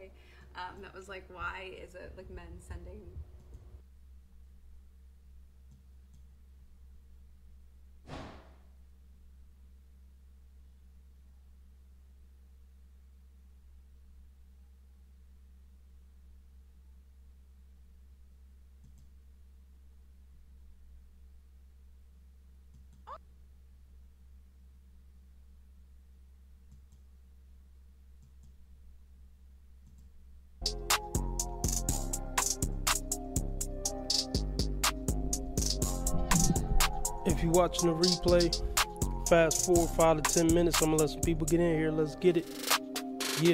replay that was like, why is it like men sending If you're watching the replay, fast forward 5 to 10 minutes. I'm gonna let some people get in here. Let's get it. Yeah.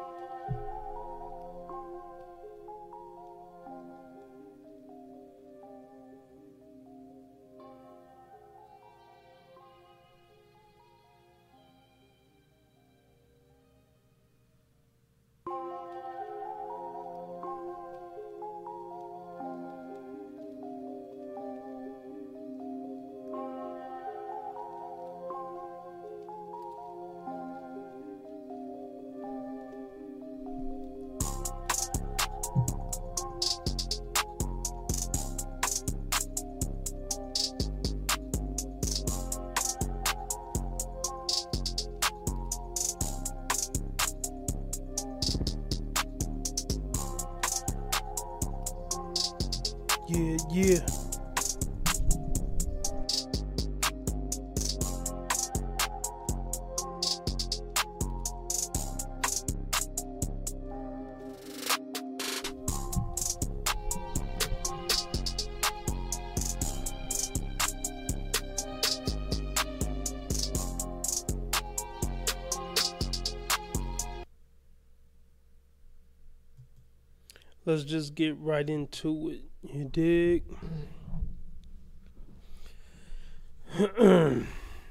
Yeah. Let's just get right into it. You dig? I'm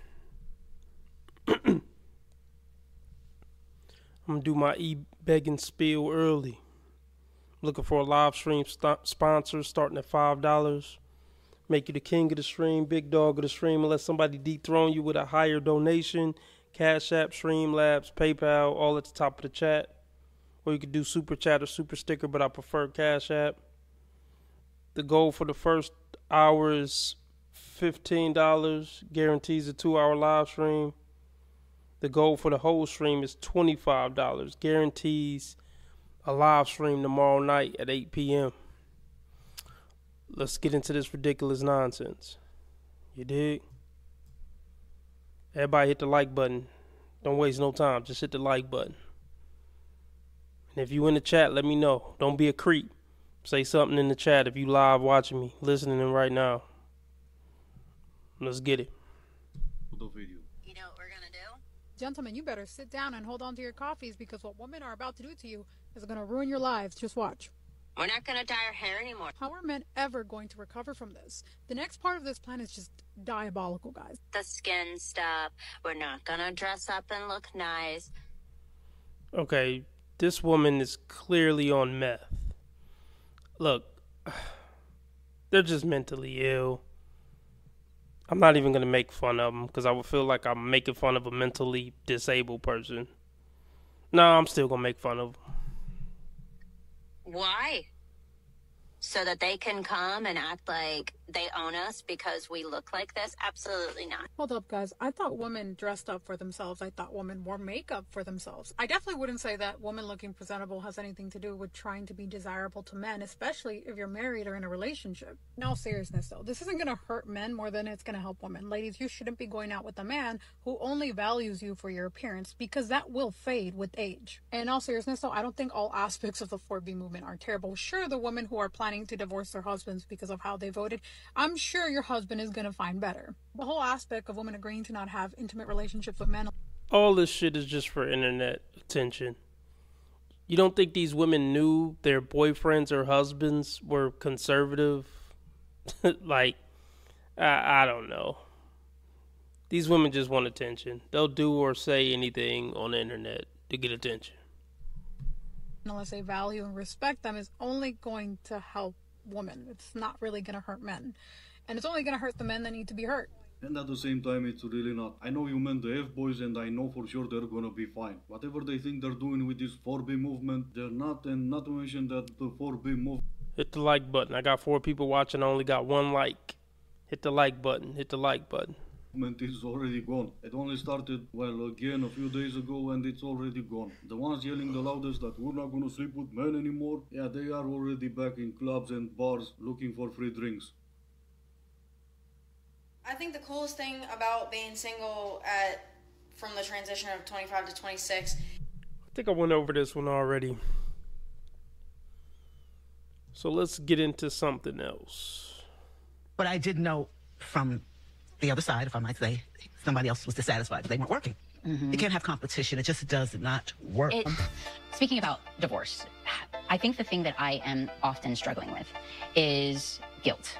gonna do my e-begging spiel early. Looking for a live stream sponsor starting at $5. Make you the king of the stream, big dog of the stream, unless somebody dethrone you with a higher donation. Cash App, Streamlabs, PayPal, all at the top of the chat. Or you could do super chat or super sticker, but I prefer Cash App. The goal for the first hour is $15, guarantees a 2-hour live stream. The goal for the whole stream is $25, guarantees a live stream tomorrow night at 8 p.m. Let's get into this ridiculous nonsense. You dig? Everybody hit the like button. Don't waste no time. Just hit the like button. And if you in the chat, let me know. Don't be a creep. Say something in the chat if you live watching me, listening right now. Let's get it. You know what we're gonna do? Gentlemen, you better sit down and hold on to your coffees because what women are about to do to you is going to ruin your lives. Just watch. We're not gonna dye our hair anymore. How are men ever going to recover from this? The next part of this plan is just diabolical, guys. The skin stuff. We're not gonna dress up and look nice. Okay, this woman is clearly on meth. Look, they're just mentally ill. I'm not even going to make fun of them because I would feel like I'm making fun of a mentally disabled person. No, I'm still going to make fun of them. Why? So that they can come and act like they own us because we look like this? Absolutely not. Hold up, guys. I thought women dressed up for themselves. I thought women wore makeup for themselves. I definitely wouldn't say that women looking presentable has anything to do with trying to be desirable to men, especially if you're married or in a relationship. In all seriousness, though, this isn't going to hurt men more than it's going to help women. Ladies, you shouldn't be going out with a man who only values you for your appearance because that will fade with age. And in all seriousness, though, I don't think all aspects of the 4B movement are terrible. Sure, the women who are planning to divorce their husbands because of how they voted, I'm sure your husband is going to find better. The whole aspect of women agreeing to not have intimate relationships with men. All this shit is just for internet attention. You don't think these women knew their boyfriends or husbands were conservative? Like, I don't know. These women just want attention. They'll do or say anything on the internet to get attention. Unless they value and respect them, is only going to help women. It's not really going to hurt men. And it's only going to hurt the men that need to be hurt. And at the same time, it's really not. I know you meant the F-boys, and I know for sure they're gonna be fine. Whatever they think they're doing with this 4B movement, they're not, and not to mention that the 4B movement... Hit the like button. I got 4 people watching. I only got 1 like. Hit the like button. Hit the like button. Is already gone. It only started, well, again a few days ago, and it's already gone. The ones yelling the loudest that we're not gonna sleep with men anymore, yeah, they are already back in clubs and bars looking for free drinks. I think the coolest thing about being single from the transition of 25 to 26. I think I went over this one already. So let's get into something else. But I did know from the other side, if I might say, somebody else was dissatisfied. They weren't working. You can't have competition. It just does not work. Speaking about divorce, I think the thing that I am often struggling with is guilt.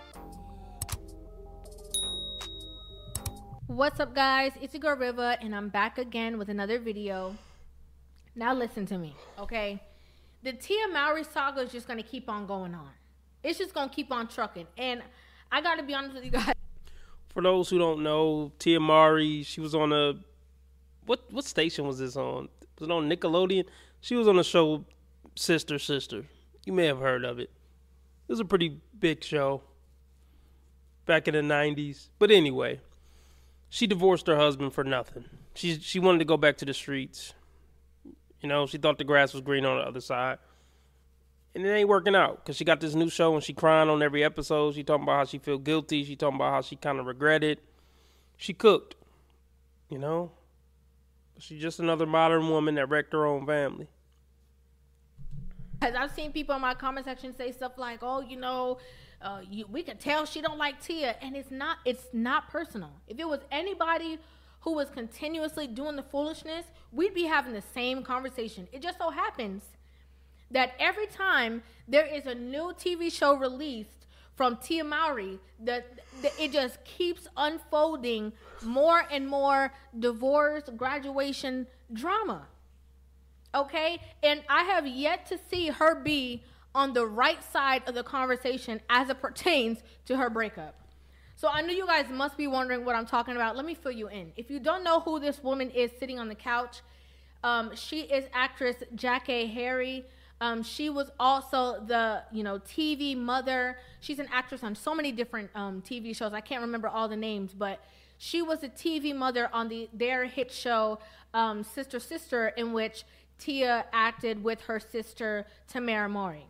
What's up, guys? It's your girl Riva, and I'm back again with another video. Now listen to me, okay? The Tia Mowry saga is just going to keep on going on. It's just going to keep on trucking. And I got to be honest with you guys. For those who don't know, Tia Mowry, she was on a... What station was this on? Was it on Nickelodeon? She was on the show Sister Sister. You may have heard of it. It was a pretty big show back in the 90s. But anyway, she divorced her husband for nothing. She wanted to go back to the streets. You know, she thought the grass was green on the other side. And it ain't working out because she got this new show and she crying on every episode. She talking about how she feel guilty. She talking about how she kind of regretted. She cooked, you know. She's just another modern woman that wrecked her own family. Because I've seen people in my comment section say stuff like, oh, you know, we can tell she don't like Tia. And it's not personal. If it was anybody who was continuously doing the foolishness, we'd be having the same conversation. It just so happens that every time there is a new TV show released from Tia Mowry, it just keeps unfolding more and more divorce, graduation drama. Okay? And I have yet to see her be on the right side of the conversation as it pertains to her breakup. So I know you guys must be wondering what I'm talking about. Let me fill you in. If you don't know who this woman is sitting on the couch, she is actress Jackée Harry. She was also the, TV mother. She's an actress on so many different TV shows. I can't remember all the names, but she was the TV mother on their hit show, Sister Sister, in which Tia acted with her sister, Tamera Mowry.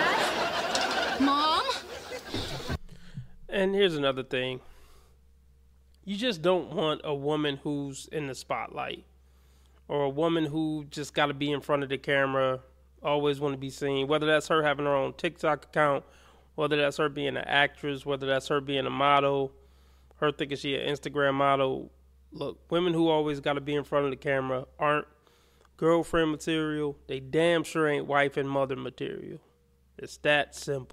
Mom? And here's another thing. You just don't want a woman who's in the spotlight or a woman who just got to be in front of the camera, always want to be seen, whether that's her having her own TikTok account, whether that's her being an actress, whether that's her being a model, her thinking she an Instagram model. Look, women who always got to be in front of the camera aren't girlfriend material. They damn sure ain't wife and mother material. It's that simple.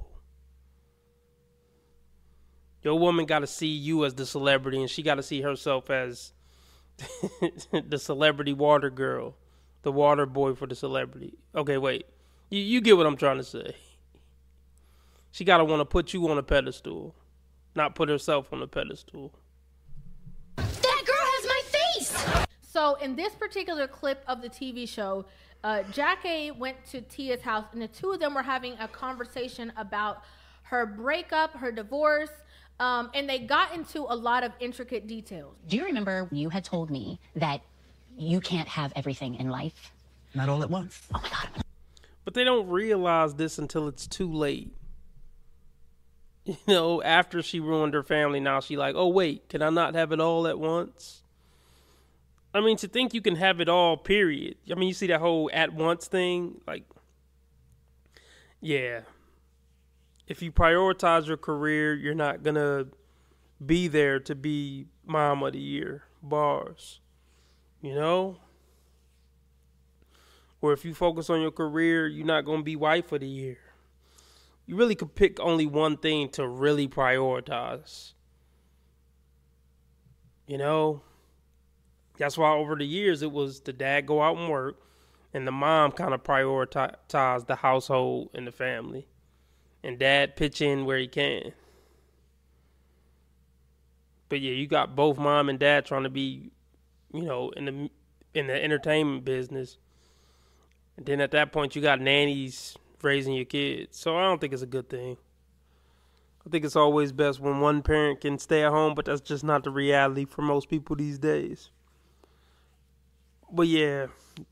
Your woman got to see you as the celebrity, and she got to see herself as the celebrity water girl, the water boy for the celebrity. Okay, wait. You get what I'm trying to say. She got to want to put you on a pedestal, not put herself on a pedestal. That girl has my face! So in this particular clip of the TV show, Jackée went to Tia's house, and the two of them were having a conversation about her breakup, her divorce, and they got into a lot of intricate details. Do you remember you had told me that you can't have everything in life? Not all at once. Oh my God. But they don't realize this until it's too late. You know, after she ruined her family, now she like, oh wait, can I not have it all at once? I mean, to think you can have it all, period. I mean, you see that whole at once thing? Like, yeah. If you prioritize your career, you're not going to be there to be mom of the year. Bars. You know? Or if you focus on your career, you're not going to be wife of the year. You really could pick only one thing to really prioritize. You know? That's why over the years it was the dad go out and work and the mom kind of prioritize the household and the family. And dad pitch in where he can. But yeah, you got both mom and dad trying to be, in the entertainment business. And then at that point, you got nannies raising your kids. So I don't think it's a good thing. I think it's always best when one parent can stay at home, but that's just not the reality for most people these days. But yeah,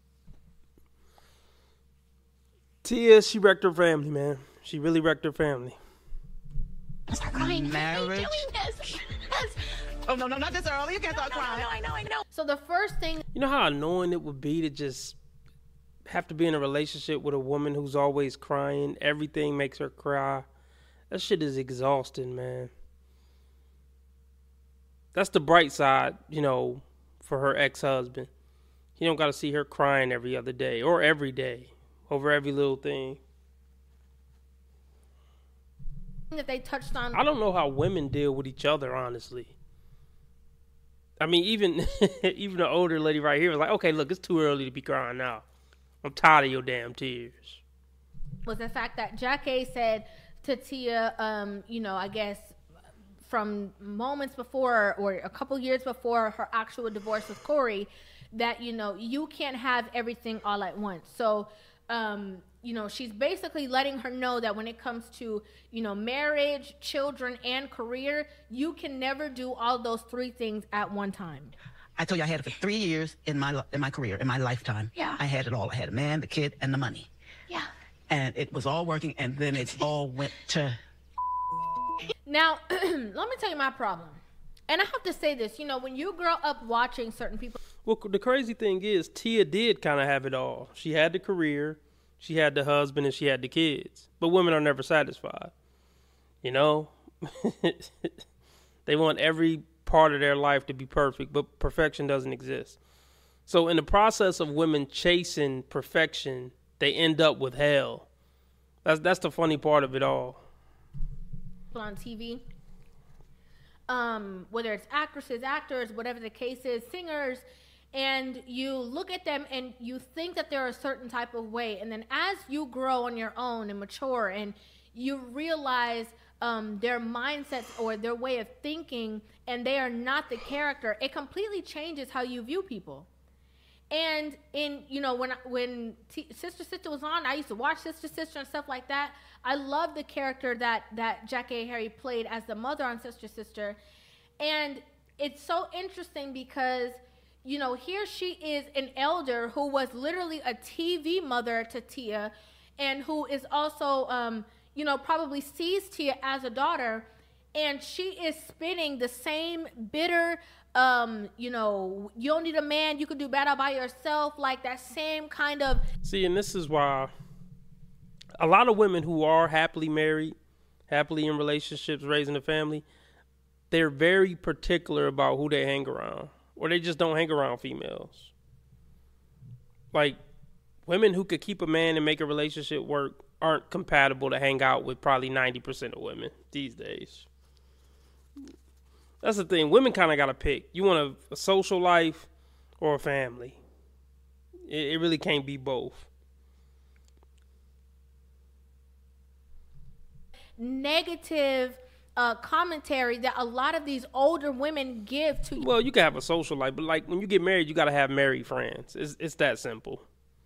Tia, she wrecked her family, man. She really wrecked her family. Start crying. Marriage. Why are you doing this? Oh, no, not this early. You can't start crying. I know. So the first thing, You know how annoying it would be to just have to be in a relationship with a woman who's always crying? Everything makes her cry. That shit is exhausting, man. That's the bright side, for her ex-husband. You don't got to see her crying every other day or every day over every little thing. that they touched on. I don't know how women deal with each other, honestly. I mean, even the older lady right here was like, okay, look, it's too early to be crying now. I'm tired of your damn tears. Was the fact that Jack A said to Tia, I guess from moments before or a couple years before her actual divorce with Corey, that, you can't have everything all at once. So, she's basically letting her know that when it comes to, marriage, children, and career, you can never do all those three things at one time. I told you I had it for 3 years in my career, in my lifetime. Yeah. I had it all. I had a man, the kid, and the money. Yeah. And it was all working, and then it all went to... Now, let me tell you my problem. And I have to say this, when you grow up watching certain people. Well, the crazy thing is, Tia did kind of have it all. She had the career, she had the husband, and she had the kids. But women are never satisfied. They want every part of their life to be perfect, but perfection doesn't exist. So in the process of women chasing perfection, they end up with hell. That's the funny part of it all. On TV, whether it's actresses, actors, whatever the case is, singers, and you look at them and you think that they're a certain type of way, and then as you grow on your own and mature and you realize their mindsets or their way of thinking, and they are not the character, it completely changes how you view people. And when Sister Sister was on, I used to watch Sister Sister and stuff like that. I love the character that Jackie A. Harry played as the mother on Sister Sister. And it's so interesting because, here she is, an elder who was literally a TV mother to Tia, and who is also, probably sees Tia as a daughter, and she is spinning the same bitter, you don't need a man, you can do better by yourself, like that same kind of... See, and this is why a lot of women who are happily married, happily in relationships, raising a family, they're very particular about who they hang around, or they just don't hang around females. Like, women who could keep a man and make a relationship work aren't compatible to hang out with probably 90% of women these days. That's the thing. Women kind of got to pick. You want a social life or a family. It really can't be both. Negative commentary that a lot of these older women give to... Well, you can have a social life, but like when you get married, you got to have married friends. It's that simple.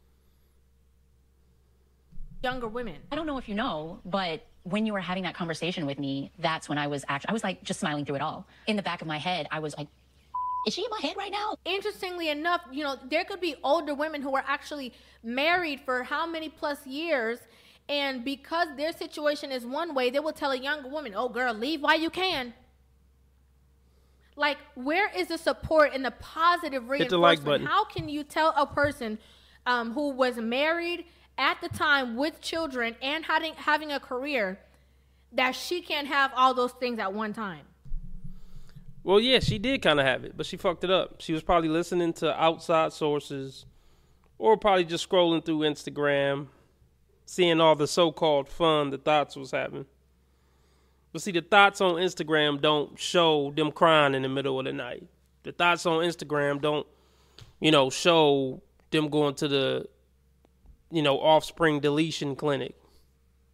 Younger women. I don't know if you know, but when you were having that conversation with me, that's when I was like just smiling through it all. In the back of my head, I was like, is she in my head right now? Interestingly enough, there could be older women who are actually married for how many plus years, and because their situation is one way, they will tell a younger woman, oh girl, leave while you can. Like, where is the support and the positive reinforcement? Hit the like button. How can you tell a person who was married at the time with children and having a career that she can't have all those things at one time? Well, yeah, she did kind of have it, but she fucked it up. She was probably listening to outside sources, or probably just scrolling through Instagram, seeing all the so-called fun the thoughts was having. But see, the thoughts on Instagram don't show them crying in the middle of the night. The thoughts on Instagram don't, show them going to the, offspring deletion clinic.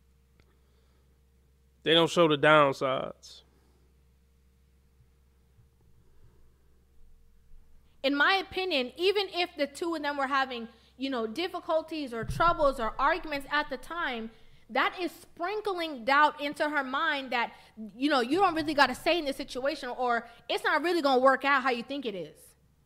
They don't show the downsides. in my opinion, even if the two of them were having, you know, difficulties or troubles or arguments at the time, that is sprinkling doubt into her mind that, you know, you don't really got to say in this situation, or it's not really going to work out how you think it is.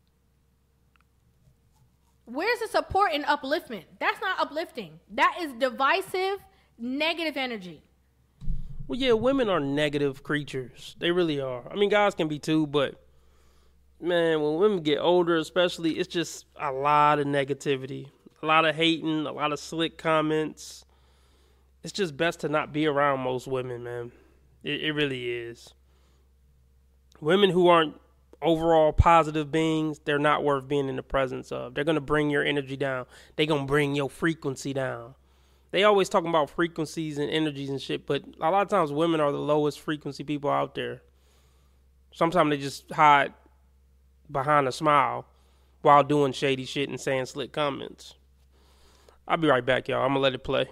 Where's the support and upliftment? That's not uplifting. That is divisive, negative energy. Well, yeah, women are negative creatures. They really are. I mean, guys can be too, but man, when women get older especially, it's just a lot of negativity, a lot of hating, a lot of slick comments. It's just best to not be around most women, man. It really is. Women who aren't overall positive beings, they're not worth being in the presence of. They're going to bring your energy down. They're going to bring your frequency down. They always talking about frequencies and energies and shit, but a lot of times women are the lowest frequency people out there. Sometimes they just hide behind a smile while doing shady shit and saying slick comments. I'll be right back, y'all. I'm going to let it play.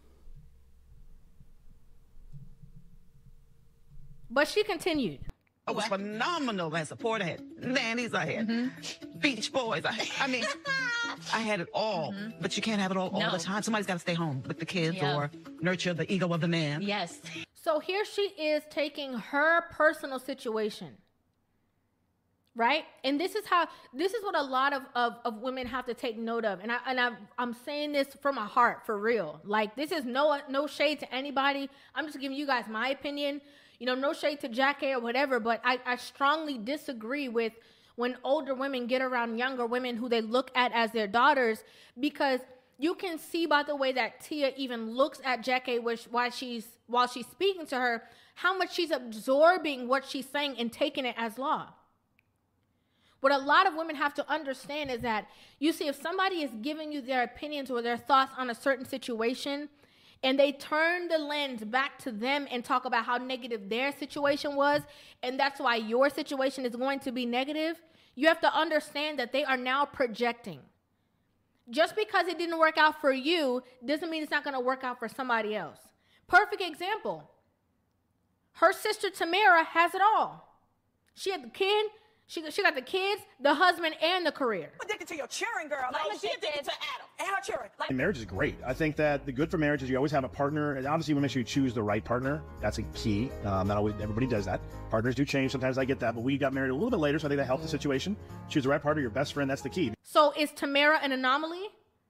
But she continued. It was phenomenal as a support. I had nannies, I had Beach Boys. I mean, I had it all. But you can't have it all the time. Somebody's got to stay home with the kids or nurture the ego of the man. Yes. So here she is taking her personal situation, right? And this is what a lot of women have to take note of. And I'm saying this from my heart, for real. Like, this is no shade to anybody. I'm just giving you guys my opinion. You know, no shade to Jackie or whatever, but I strongly disagree with when older women get around younger women who they look at as their daughters, because you can see by the way that Tia even looks at Jackie while she's speaking to her, how much she's absorbing what she's saying and taking it as law. What a lot of women have to understand is that, you see, if somebody is giving you their opinions or their thoughts on a certain situation, and they turn the lens back to them and talk about how negative their situation was, and that's why your situation is going to be negative, you have to understand that they are now projecting. Just because it didn't work out for you doesn't mean it's not going to work out for somebody else. Perfect example. Her sister Tamara has it all. She had the kid. She got the kids, the husband, and the career. I'm addicted to your children, girl. Like I'm she addicted did. to Adam and her children. Like, marriage is great. I think that the good for marriage is you always have a partner, and obviously we make sure you choose the right partner. That's a key. Not always everybody does that. Partners do change. Sometimes I get that, but we got married a little bit later, so I think that helped the situation. Choose the right partner, your best friend. That's the key. So is Tamara an anomaly?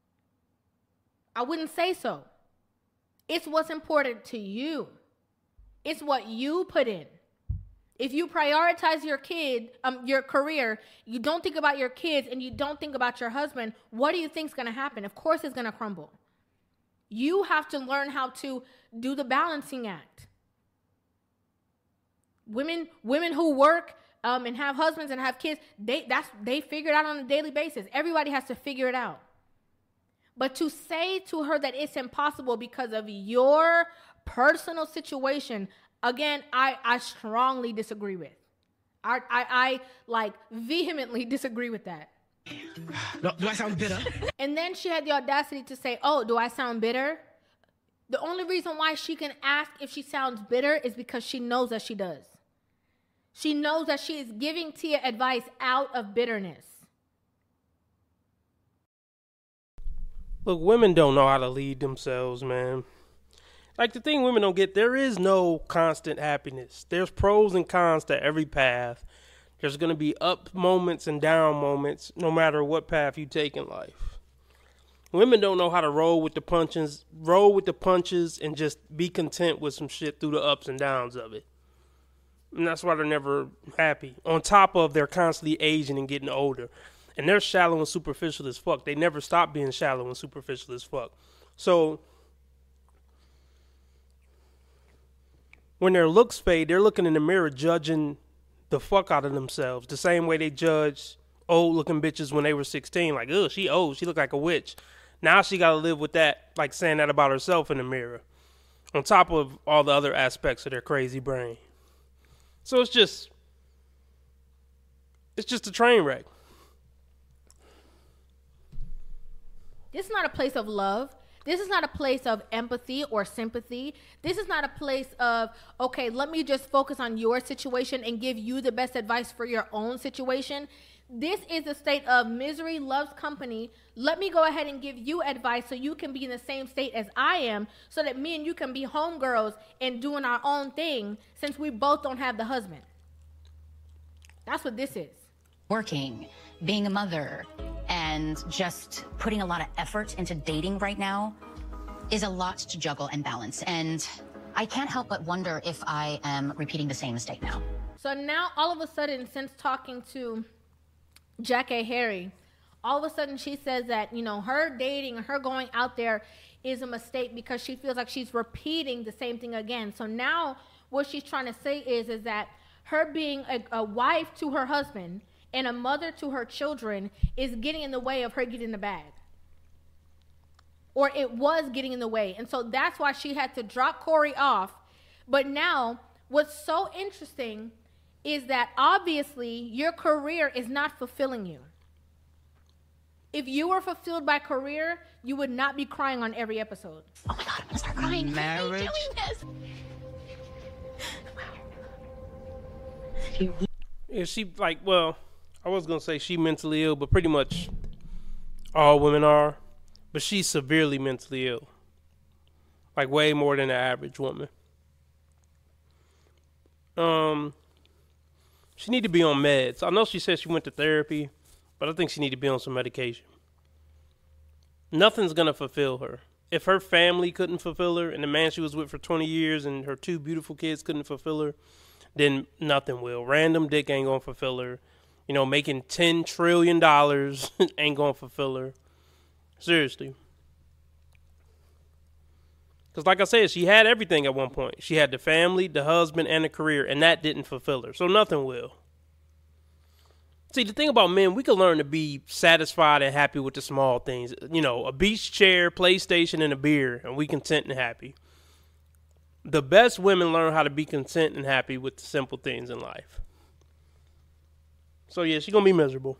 I wouldn't say so. It's what's important to you. It's what you put in. If you prioritize your career, you don't think about your kids, and you don't think about your husband, what do you think is going to happen? Of course it's going to crumble. You have to learn how to do the balancing act. Women who work and have husbands and have kids, they figure it out on a daily basis. Everybody has to figure it out. But to say to her that it's impossible because of your personal situation, again, I strongly disagree with. I like vehemently disagree with that. Do I sound bitter? And then she had the audacity to say, oh, do I sound bitter? The only reason why she can ask if she sounds bitter is because she knows that she does. She knows that she is giving Tia advice out of bitterness. Look, women don't know how to lead themselves, man. Like, the thing women don't get, there is no constant happiness. There's pros and cons to every path. There's going to be up moments and down moments, no matter what path you take in life. Women don't know how to roll with the punches and just be content with some shit through the ups and downs of it. And that's why they're never happy. On top of they're constantly aging and getting older. And they're shallow and superficial as fuck. They never stop being shallow and superficial as fuck. So when their looks fade, they're looking in the mirror judging the fuck out of themselves. The same way they judged old-looking bitches when they were 16. Like, ugh, she old. She look like a witch. Now she got to live with that, like saying that about herself in the mirror. On top of all the other aspects of their crazy brain. So it's just a train wreck. This is not a place of love. This is not a place of empathy or sympathy. This is not a place of, okay, let me just focus on your situation and give you the best advice for your own situation. This is a state of misery loves company. Let me go ahead and give you advice so you can be in the same state as I am, so that me and you can be homegirls and doing our own thing, since we both don't have the husband. That's what this is. Working, being a mother, and just putting a lot of effort into dating right now is a lot to juggle and balance. And I can't help but wonder if I am repeating the same mistake now. So now, all of a sudden, since talking to Jackée Harry, all of a sudden she says that, you know, her dating, her going out there is a mistake because she feels like she's repeating the same thing again. So now what she's trying to say is that her being a wife to her husband and a mother to her children is getting in the way of her getting the bag. Or it was getting in the way. And so that's why she had to drop Corey off. But now, what's so interesting is that obviously your career is not fulfilling you. If you were fulfilled by career, you would not be crying on every episode. Oh my God, I'm gonna start crying. Marriage. Why are you doing this? Yeah, she like, well, I was gonna say she mentally ill, but pretty much all women are. But she's severely mentally ill. Like way more than the average woman. She need to be on meds. I know she said she went to therapy, but I think she need to be on some medication. Nothing's gonna fulfill her. If her family couldn't fulfill her, and the man she was with for 20 years and her 2 beautiful kids couldn't fulfill her, then nothing will. Random dick ain't gonna fulfill her. You know, making $10 trillion ain't gonna fulfill her. Seriously. Because like I said, she had everything at one point. She had the family, the husband, and the career, and that didn't fulfill her. So nothing will. See, the thing about men, we can learn to be satisfied and happy with the small things. You know, a beach chair, PlayStation, and a beer, and we content and happy. The best women learn how to be content and happy with the simple things in life. So yeah, she's going to be miserable.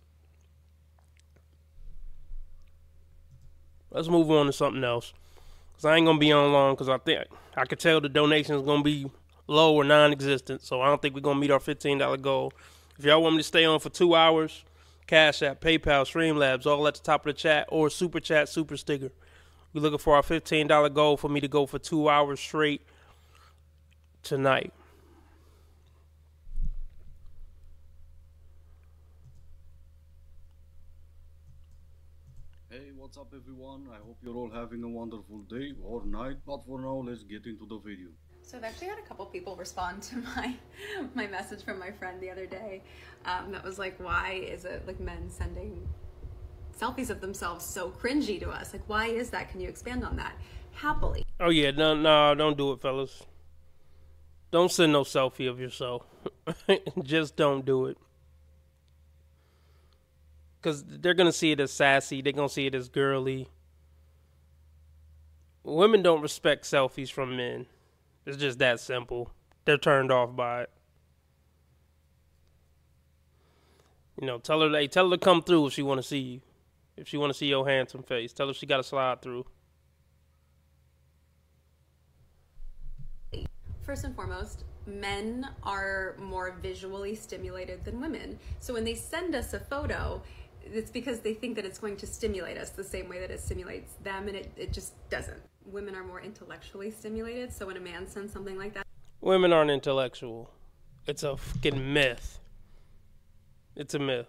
Let's move on to something else. Because I ain't going to be on long, because I think I could tell the donation is going to be low or non-existent. So I don't think we're going to meet our $15 goal. If y'all want me to stay on for 2 hours, Cash App, PayPal, Streamlabs, all at the top of the chat, or Super Chat, Super Sticker. We're looking for our $15 goal for me to go for 2 hours straight tonight. Hey, what's up everyone? I hope you're all having a wonderful day or night, but for now, let's get into the video. So I've actually had a couple people respond to my message from my friend the other day that was like, why is it like men sending selfies of themselves so cringy to us? Like, why is that? Can you expand on that? Happily. Oh yeah, no, don't do it, fellas. Don't send no selfie of yourself. Just don't do it. Because they're going to see it as sassy. They're going to see it as girly. Women don't respect selfies from men. It's just that simple. They're turned off by it. You know, tell her to come through if she want to see you. If she want to see your handsome face. Tell her she got to slide through. First and foremost, men are more visually stimulated than women. So when they send us a photo, it's because they think that it's going to stimulate us the same way that it stimulates them, and it just doesn't. Women are more intellectually stimulated, so when a man sends something like that... Women aren't intellectual. It's a fucking myth. It's a myth.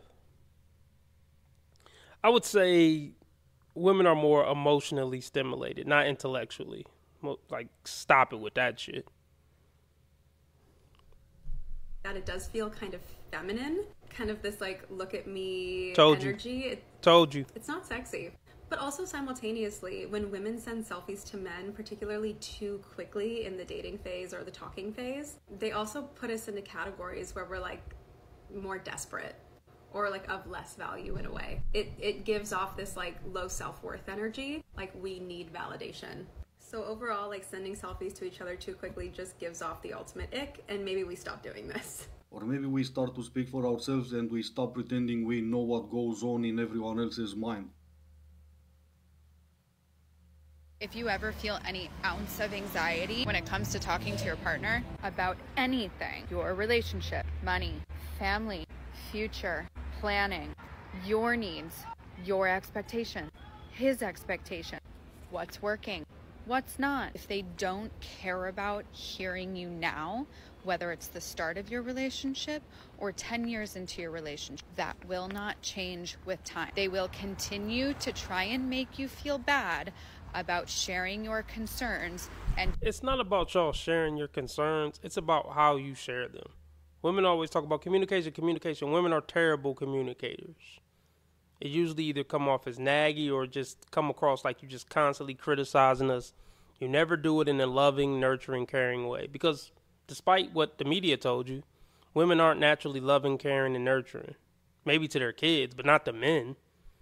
I would say women are more emotionally stimulated, not intellectually. Like, stop it with that shit. That it does feel kind of feminine, kind of this like look at me energy. Told you. It's not sexy. But also simultaneously, when women send selfies to men, particularly too quickly in the dating phase or the talking phase, they also put us into categories where we're like more desperate or like of less value in a way. It gives off this like low self-worth energy, like we need validation. So overall, like sending selfies to each other too quickly just gives off the ultimate ick, and maybe we stop doing this. Or maybe we start to speak for ourselves and we stop pretending we know what goes on in everyone else's mind. If you ever feel any ounce of anxiety when it comes to talking to your partner about anything, your relationship, money, family, future, planning, your needs, your expectation, his expectation, what's working, what's not. If they don't care about hearing you now, whether it's the start of your relationship or 10 years into your relationship, that will not change with time. They will continue to try and make you feel bad about sharing your concerns. And it's not about y'all sharing your concerns. It's about how you share them. Women always talk about communication. Women are terrible communicators. It usually either come off as naggy or just come across like you just constantly criticizing us. You never do it in a loving, nurturing, caring way. Because despite what the media told you, women aren't naturally loving, caring, and nurturing. Maybe to their kids, but not to men.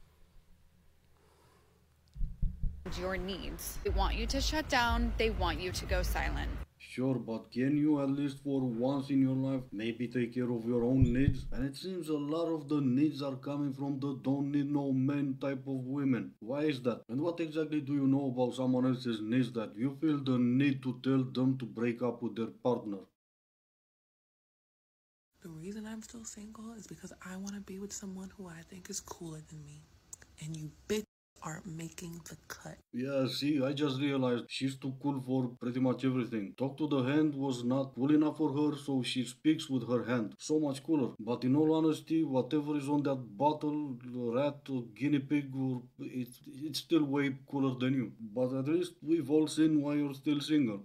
Your needs. They want you to shut down. They want you to go silent. Sure, but can you at least for once in your life maybe take care of your own needs? And it seems a lot of the needs are coming from the don't need no man type of women. Why is that? And what exactly do you know about someone else's needs that you feel the need to tell them to break up with their partner? The reason I'm still single is because I want to be with someone who I think is cooler than me. And you bitch aren't making the cut. Yeah, see, I just realized she's too cool for pretty much everything. Talk to the hand was not cool enough for her, so she speaks with her hand. So much cooler. But in all honesty, whatever is on that bottle, rat or guinea pig, or it's still way cooler than you. But at least we've all seen why you're still single.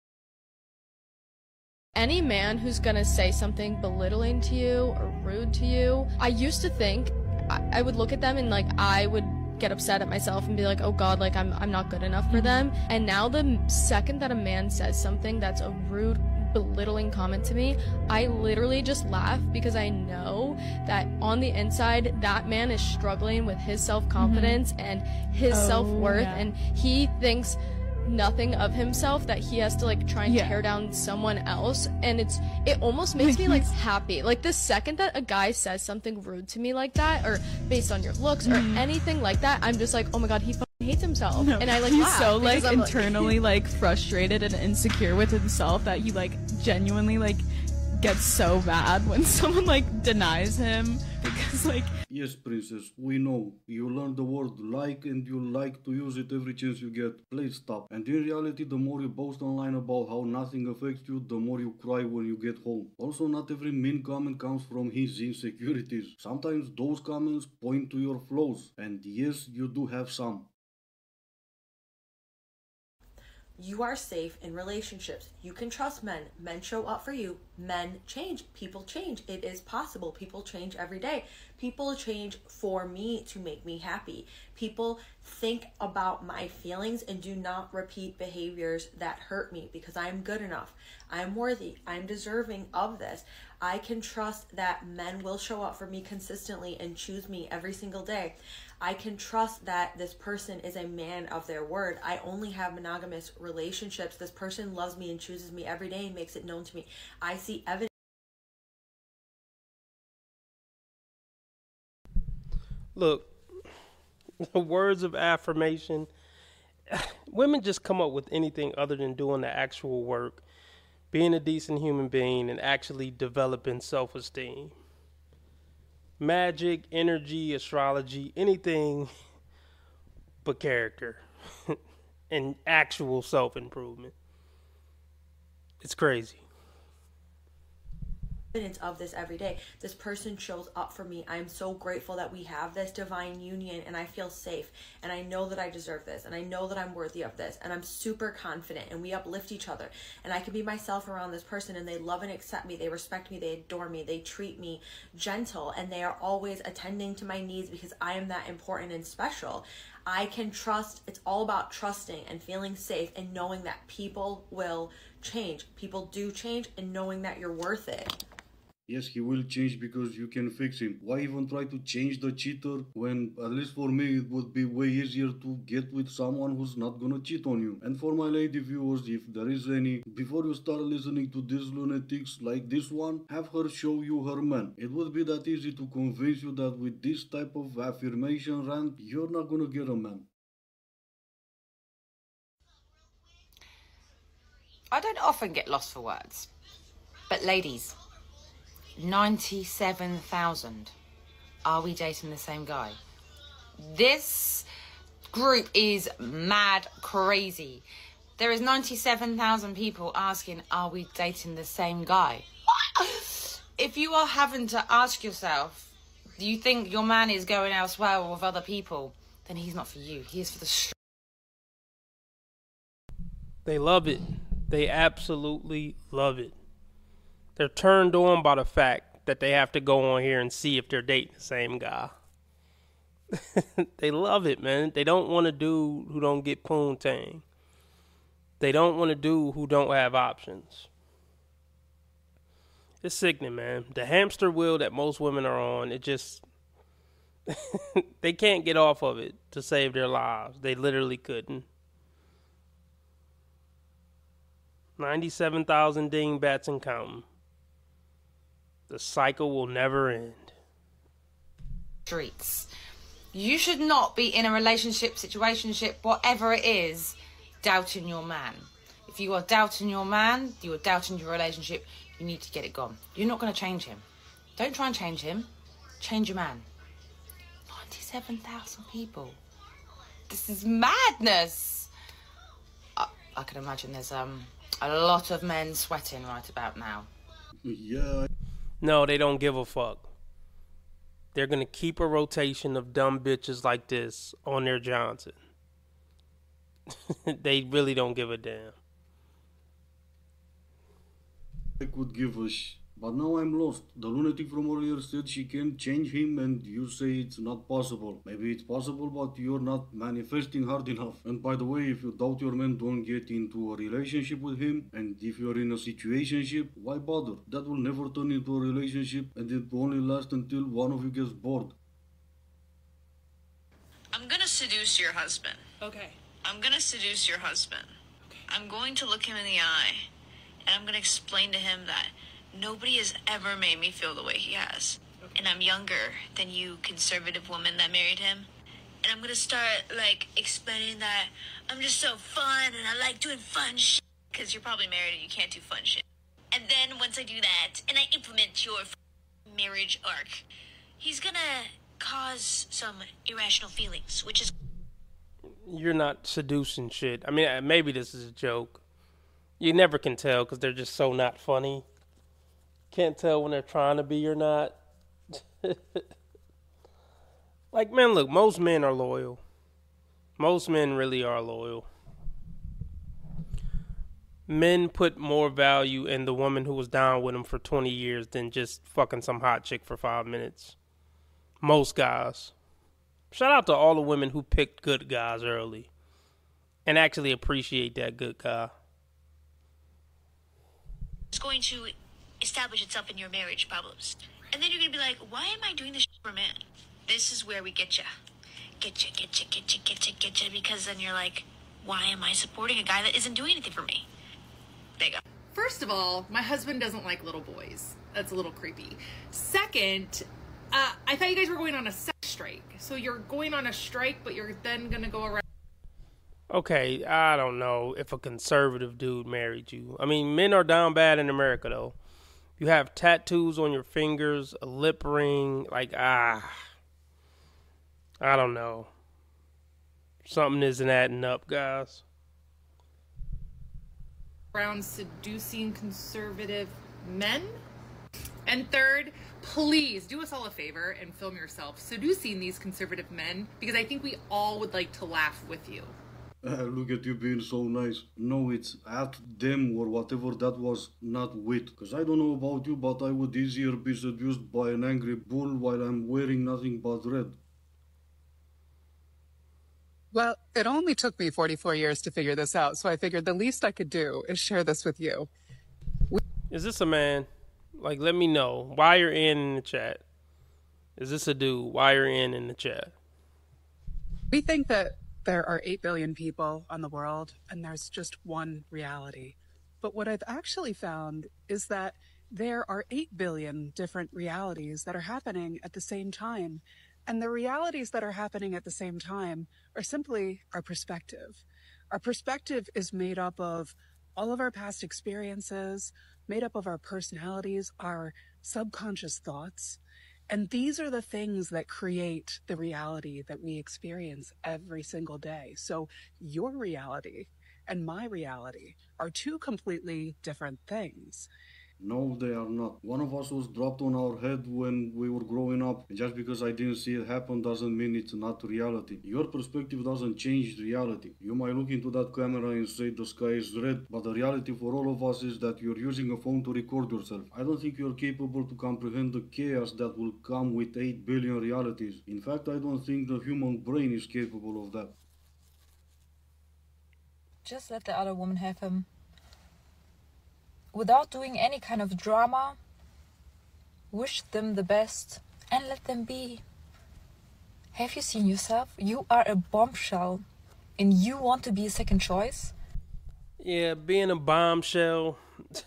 Any man who's gonna say something belittling to you or rude to you, I used to think, I would look at them and like I would get upset at myself and be like, oh god, like I'm not good enough for them. And now the second that a man says something that's a rude, belittling comment to me, I literally just laugh because I know that on the inside that man is struggling with his self-confidence and his self-worth, and he thinks nothing of himself, that he has to like try and tear down someone else. And it almost makes me like happy. Like the second that a guy says something rude to me like that, or based on your looks or anything like that, I'm just like, oh my god, he hates himself. No, and I like he's laugh so like because I'm, internally like frustrated and insecure with himself that he like genuinely like gets so mad when someone like denies him, because like, yes, princess, we know you learn the word like and you like to use it every chance you get. Please stop. And in reality, the more you boast online about how nothing affects you, the more you cry when you get home. Also, not every mean comment comes from his insecurities. Sometimes those comments point to your flaws, and yes, you do have some. You are safe in relationships. You can trust men. Men show up for you. Men change. People change. It is possible. People change every day. People change for me to make me happy. People think about my feelings and do not repeat behaviors that hurt me because I'm good enough. I'm worthy. I'm deserving of this. I can trust that men will show up for me consistently and choose me every single day. I can trust that this person is a man of their word. I only have monogamous relationships. This person loves me and chooses me every day and makes it known to me. I see evidence. Look, words of affirmation. Women just come up with anything other than doing the actual work, being a decent human being, and actually developing self-esteem. Magic, energy, astrology, anything but character and actual self-improvement. It's crazy. Of this every day. This person shows up for me. I'm so grateful that we have this divine union, and I feel safe, and I know that I deserve this, and I know that I'm worthy of this, and I'm super confident, and we uplift each other, and I can be myself around this person, and they love and accept me, they respect me, they adore me, they treat me gentle, and they are always attending to my needs because I am that important and special. I can trust. It's all about trusting and feeling safe and knowing that people will change. People do change, and knowing that you're worth it. Yes, he will change because you can fix him. Why even try to change the cheater when, at least for me, it would be way easier to get with someone who's not gonna cheat on you. And for my lady viewers, if there is any, before you start listening to these lunatics like this one, have her show you her man. It would be that easy to convince you that with this type of affirmation rant, you're not gonna get a man. I don't often get lost for words, but ladies, 97,000. are we dating the same guy? This group is mad crazy. There is 97,000 people asking, are we dating the same guy? If you are having to ask yourself, do you think your man is going elsewhere or with other people, then he's not for you. He is for the They love it. They absolutely love it. They're turned on by the fact that they have to go on here and see if they're dating the same guy. They love it, man. They don't want to do who don't get poontang. They don't want to do who don't have options. It's sickening, man. The hamster wheel that most women are on, it just... they can't get off of it to save their lives. They literally couldn't. 97,000 dingbats and counting. The cycle will never end. Streets. You should not be in a relationship, situationship, whatever it is, doubting your man. If you are doubting your man, you are doubting your relationship, you need to get it gone. You're not going to change him. Don't try and change him. Change your man. 97,000 people. This is madness. I can imagine there's a lot of men sweating right about now. Yeah. No, they don't give a fuck. They're going to keep a rotation of dumb bitches like this on their Johnson. They really don't give a damn. I could give a but now I'm lost. The lunatic from earlier said she can't change him and you say it's not possible. Maybe it's possible, but you're not manifesting hard enough. And by the way, if you doubt your man, don't get into a relationship with him. And if you're in a situationship, why bother? That will never turn into a relationship and it will only last until one of you gets bored. I'm gonna seduce your husband. Okay. I'm gonna seduce your husband. Okay. I'm going to look him in the eye and I'm gonna explain to him that nobody has ever made me feel the way he has. Okay. And I'm younger than you conservative woman that married him. And I'm gonna start, explaining that I'm just so fun and I like doing fun shit. Because you're probably married and you can't do fun shit. And then once I do that, and I implement your marriage arc, he's gonna cause some irrational feelings, which is... You're not seducing shit. I mean, maybe this is a joke. You never can tell because they're just so not funny. Can't tell when they're trying to be or not. Like, man, look, most men are loyal. Most men really are loyal. Men put more value in the woman who was down with them for 20 years than just fucking some hot chick for 5 minutes. Most guys. Shout out to all the women who picked good guys early and actually appreciate that good guy. It's going to establish itself in your marriage problems. And then you're going to be like, why am I doing this shit for a man? This is where we get you. Get you. Because then you're like, why am I supporting a guy that isn't doing anything for me? There you go. First of all, my husband doesn't like little boys. That's a little creepy. Second, I thought you guys were going on a sex strike. So you're going on a strike, but you're then going to go around. Okay, I don't know if a conservative dude married you. I mean, men are down bad in America, though. You have tattoos on your fingers, a lip ring, I don't know. Something isn't adding up, guys. Around seducing conservative men. And third, please do us all a favor and film yourself seducing these conservative men, because I think we all would like to laugh with you. Look at you being so nice. No, it's at them or whatever that was, not with. Because I don't know about you, but I would easier be seduced by an angry bull while I'm wearing nothing but red. Well, it only took me 44 years to figure this out, so I figured the least I could do is share this with you. Is this a man? Let me know. Wire in the chat. Is this a dude? Wire in the chat. We think that there are 8 billion people on the world, and there's just one reality. But what I've actually found is that there are 8 billion different realities that are happening at the same time. And the realities that are happening at the same time are simply our perspective. Our perspective is made up of all of our past experiences, made up of our personalities, our subconscious thoughts. And these are the things that create the reality that we experience every single day. So your reality and my reality are two completely different things. No, they are not. One of us was dropped on our head when we were growing up. Just because I didn't see it happen doesn't mean it's not reality. Your perspective doesn't change reality. You might look into that camera and say the sky is red, but the reality for all of us is that you're using a phone to record yourself. I don't think you're capable to comprehend the chaos that will come with 8 billion realities. In fact, I don't think the human brain is capable of that. Just let the other woman have him. Without doing any kind of drama, wish them the best and let them be. Have you seen yourself? You are a bombshell and you want to be a second choice? Yeah, being a bombshell,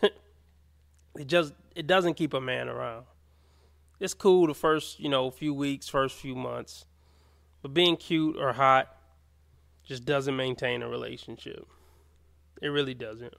it doesn't keep a man around. It's cool the first, few weeks, first few months. But being cute or hot just doesn't maintain a relationship. It really doesn't.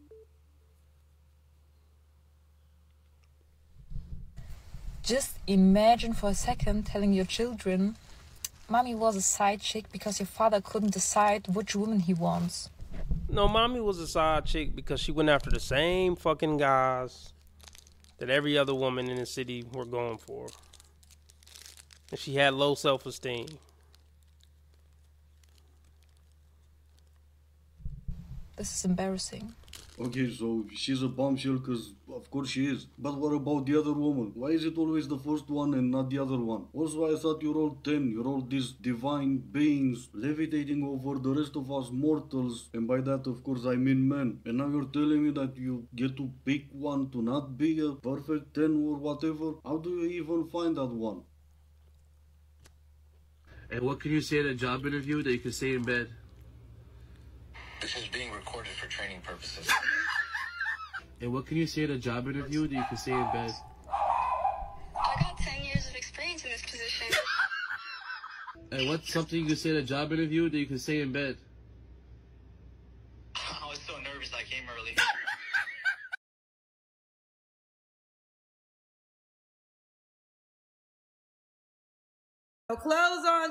Just imagine for a second telling your children, Mommy was a side chick because your father couldn't decide which woman he wants. No, Mommy was a side chick because she went after the same fucking guys that every other woman in the city were going for. And she had low self-esteem. This is embarrassing. Okay, so she's a bombshell because of course she is. But what about the other woman? Why is it always the first one and not the other one? Also, I thought you're all 10. You're all these divine beings levitating over the rest of us mortals. And by that, of course, I mean men. And now you're telling me that you get to pick one to not be a perfect 10 or whatever? How do you even find that one? And what can you say at a job interview that you can say in bed? This is being recorded for training purposes. And what can you say at a job interview that you can say in bed? I got 10 years of experience in this position. And what's something you can say at a job interview that you can say in bed? I was so nervous I came early. No clothes on.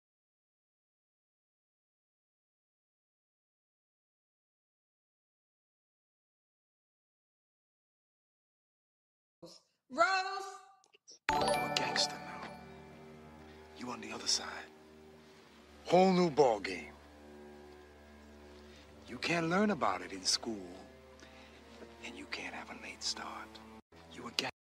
Rose. You're a gangster now. You on the other side. Whole new ball game. You can't learn about it in school, and you can't have a late start. You a gangster.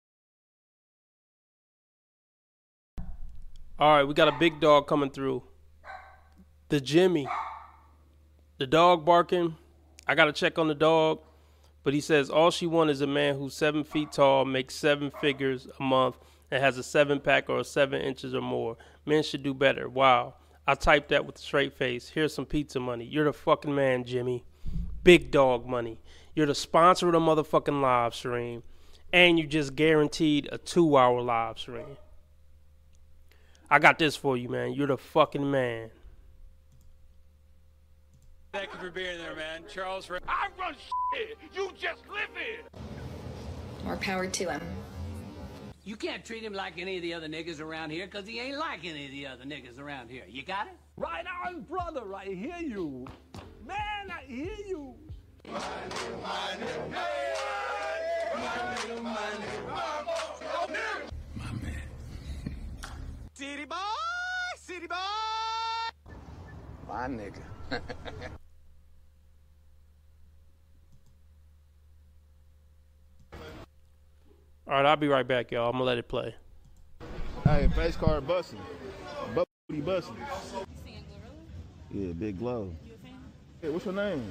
All right, we got a big dog coming through. The Jimmy. The dog barking. I got to check on the dog. But he says all she wants is a man who's 7 feet tall, makes 7 figures a month, and has a 7-pack or 7 inches or more. Men should do better. Wow. I typed that with a straight face. Here's some pizza money. You're the fucking man, Jimmy. Big dog money. You're the sponsor of the motherfucking live stream. And you just guaranteed a 2-hour live stream. I got this for you, man. You're the fucking man. Thank you for being there, man. Charles, I run shit. You just live here. More power to him. You can't treat him like any of the other niggas around here because he ain't like any of the other niggas around here. You got it? Right on, brother. I hear you. Man, I hear you. My man. City boy, city boy. My nigga. All right, I'll be right back, y'all. I'm going to let it play. Hey, face card busting. Booty busting. Yeah, big glow. Hey, what's your name?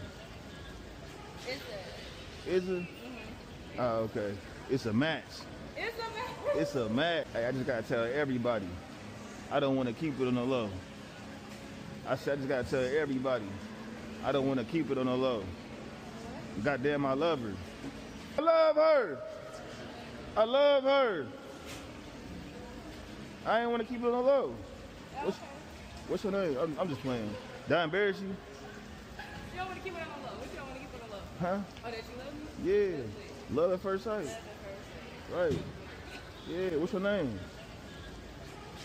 Izza? Oh, okay. It's a match. It's a match. It's a match. Hey, I just gotta tell everybody. I don't want to keep it on the low. I said I just gotta tell everybody. I don't want to keep it on the low. Goddamn, I love her. I love her. I love her. I ain't want to keep it on the low. What's your name? I'm just playing. Did I embarrass you? You don't want to keep it on the low. What you don't want to keep it on the low? Huh? Oh, that you love me? Yeah. Love at first sight. Right. Yeah, what's your name?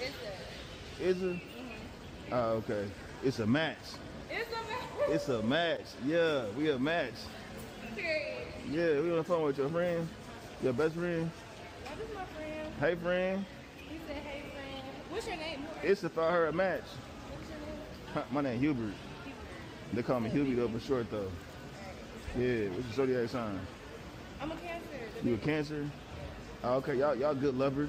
Is it? Is it? Oh, okay. It's a match. It's a match. It's a match. Yeah, we a match. Period. Yeah, we on the phone with your friend. Your best friend. That is my friend. Hey, friend. He said, hey, friend. What's your name? It's if I heard a match. What's your name? My name Hubert. They call me Hubie though for short though. Yeah, what's your zodiac sign? I'm a Cancer. You a Cancer? Oh, okay, y'all good lovers.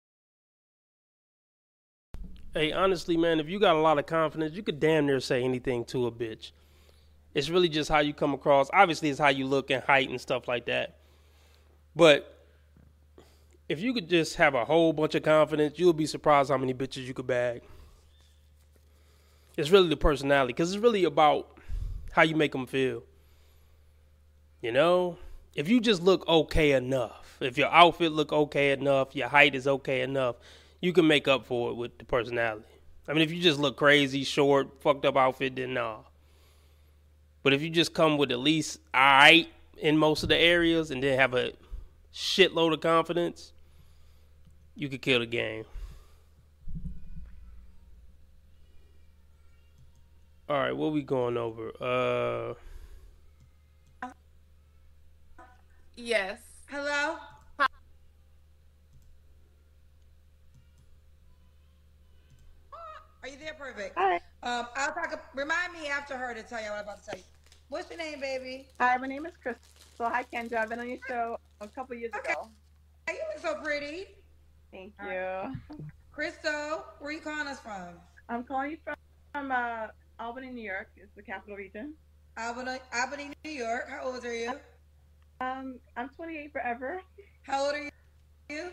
Hey, honestly, man, if you got a lot of confidence, you could damn near say anything to a bitch. It's really just how you come across. Obviously, it's how you look and height and stuff like that. But if you could just have a whole bunch of confidence, you'll be surprised how many bitches you could bag. It's really the personality, because it's really about how you make them feel. You know? If you just look okay enough, if your outfit look okay enough, your height is okay enough, you can make up for it with the personality. I mean, if you just look crazy, short, fucked up outfit, then nah. But if you just come with at least alright in most of the areas and then have a shitload of confidence, you could kill the game. All right, what we going over? Yes. Hello? Are you there? Perfect. Hi. I'll talk. Remind me after her to tell you what I'm about to tell you. What's your name, baby? Hi, my name is Crystal. Hi, Kendra. I've been on your show a couple years ago. Hey, you look so pretty. Thank you. Crystal, where are you calling us from? I'm calling you from Albany, New York. It's the capital region. Albany, New York. How old are you? I'm 28 forever. How old are you?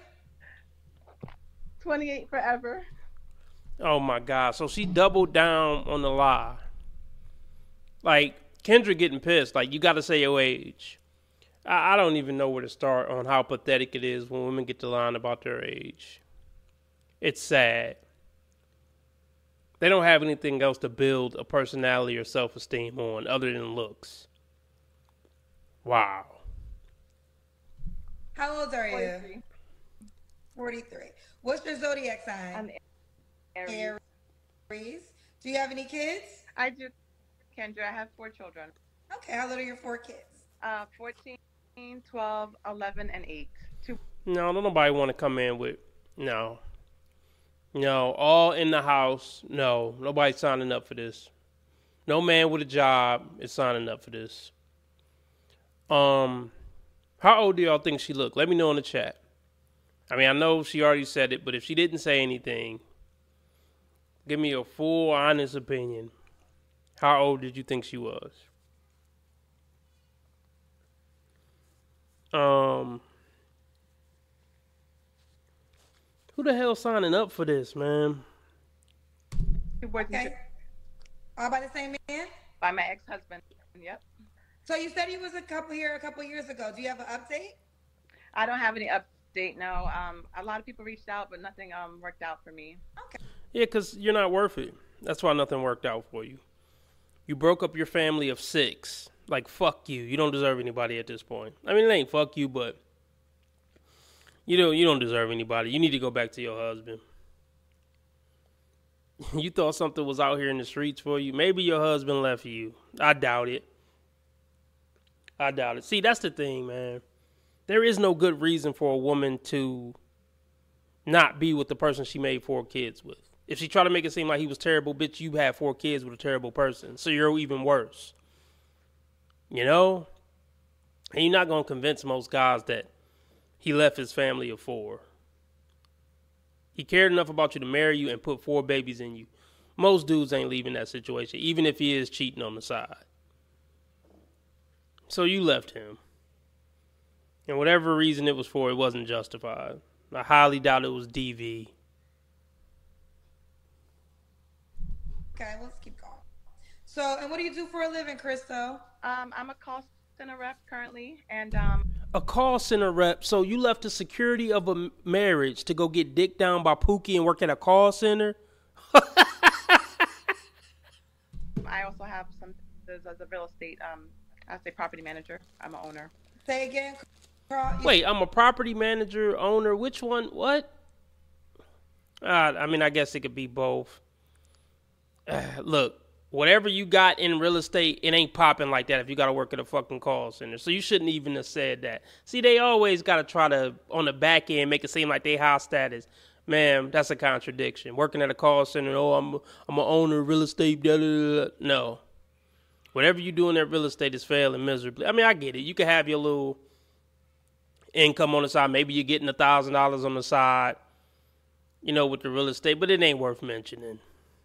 28 forever. Oh my God. So she doubled down on the lie. Like, Kendra getting pissed. Like, you got to say your age. I don't even know where to start on how pathetic it is when women get to lying about their age. It's sad. They don't have anything else to build a personality or self-esteem on other than looks. Wow. How old are you? 43. 43. What's your zodiac sign? I'm Aries. Aries. Do you have any kids? I do, Kendra. I have 4 children. Okay, how old are your 4 kids? 14, 12, 11, and 8. No, don't nobody want to come in with, no, all in the house. No, nobody's signing up for this. No man with a job is signing up for this. How old do y'all think she look? Let me know in the chat. I mean, I know she already said it, but if she didn't say anything, give me a full, honest opinion. How old did you think she was? Who the hell signing up for this, man? Okay. All by the same man? By my ex-husband. Yep. So you said he was a couple years ago. Do you have an update? I don't have any update, no. A lot of people reached out, but nothing worked out for me. Okay. Yeah, because you're not worth it. That's why nothing worked out for you. You broke up your family of 6. Like, fuck you. You don't deserve anybody at this point. I mean, it ain't fuck you, but you don't deserve anybody. You need to go back to your husband. You thought something was out here in the streets for you. Maybe your husband left you. I doubt it. See, that's the thing, man. There is no good reason for a woman to not be with the person she made 4 kids with. If she tried to make it seem like he was terrible, bitch, you had 4 kids with a terrible person. So you're even worse. You know? And you're not going to convince most guys that he left his family of 4. He cared enough about you to marry you and put 4 babies in you. Most dudes ain't leaving that situation, even if he is cheating on the side. So you left him. And whatever reason it was for, it wasn't justified. I highly doubt it was DV. Okay, let's keep going. So, and what do you do for a living, Crystal? I'm a call center rep currently, and A call center rep. So you left the security of a marriage to go get dicked down by Pookie and work at a call center? I also have some as a real estate, I say property manager. I'm an owner. Say again. Wait, I'm a property manager, owner. Which one? What? I mean, I guess it could be both. Look, whatever you got in real estate, it ain't popping like that if you got to work at a fucking call center. So you shouldn't even have said that. See, they always got to try to, on the back end, make it seem like they high status. Man, that's a contradiction. Working at a call center, I'm an owner of real estate, blah, blah, blah. No. Whatever you do in that real estate is failing miserably. I mean, I get it. You can have your little income on the side. Maybe you're getting $1,000 on the side, with the real estate, but it ain't worth mentioning.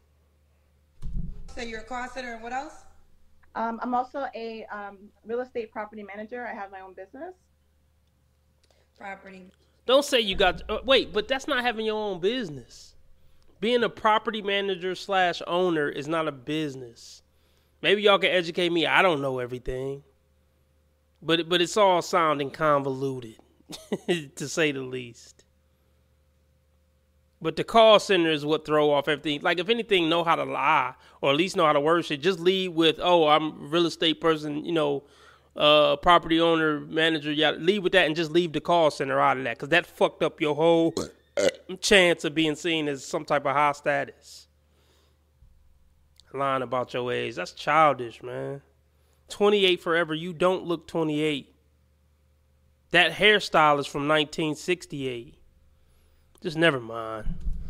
So you're a call center and what else? I'm also a real estate property manager. I have my own business. Property. Don't say you got... wait, but that's not having your own business. Being a property manager / owner is not a business. Maybe y'all can educate me. I don't know everything. But it's all sounding convoluted, to say the least. But the call center is what throw off everything. Like, if anything, know how to lie, or at least know how to word shit. Just lead with, I'm a real estate person, property owner, manager. Yeah, lead with that and just leave the call center out of that, because that fucked up your whole chance of being seen as some type of high status. Lying about your age. That's childish, man. 28 forever. You don't look 28. That hairstyle is from 1968. Just never mind.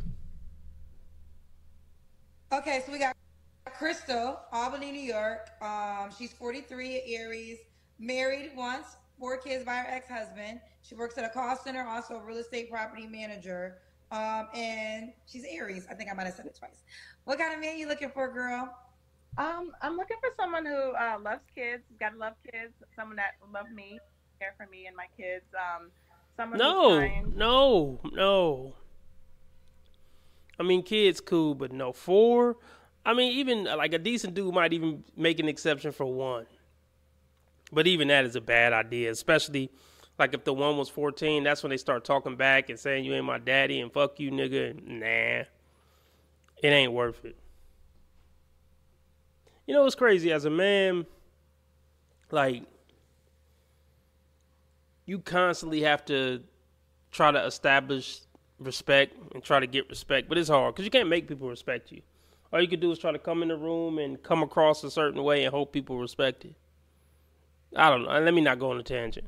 Okay, so we got Crystal, Albany, New York. She's 43, Aries, married once, 4 kids by her ex-husband. She works at a call center, also a real estate property manager. And she's Aries. I think I might have said it twice. What kind of man you looking for, girl? I'm looking for someone who loves kids, gotta love kids, someone that will love me, care for me and my kids. No. I mean, kids cool, but no. 4, I mean, even like a decent dude might even make an exception for 1. But even that is a bad idea, especially like if the one was 14, that's when they start talking back and saying you ain't my daddy and fuck you, nigga. Nah, it ain't worth it. It's crazy as a man, like, you constantly have to try to establish respect and try to get respect, but it's hard because you can't make people respect you. All you can do is try to come in the room and come across a certain way and hope people respect it. I don't know. Let me not go on a tangent.